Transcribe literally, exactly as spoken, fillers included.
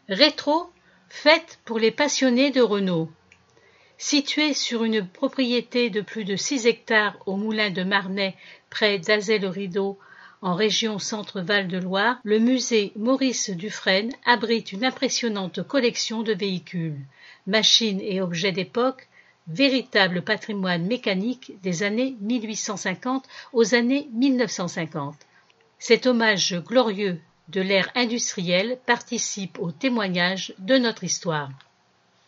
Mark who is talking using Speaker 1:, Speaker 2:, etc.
Speaker 1: Rétro, fête pour les passionnés de Renault. Situé sur une propriété de plus de six hectares au moulin de Marnay, près d'Azay-le-Rideau, en région Centre-Val de Loire, le musée Maurice Dufresne abrite une impressionnante collection de véhicules, machines et objets d'époque, véritable patrimoine mécanique des années mille huit cent cinquante aux années mille neuf cent cinquante. Cet hommage glorieux de l'ère industrielle participe au témoignage de notre histoire.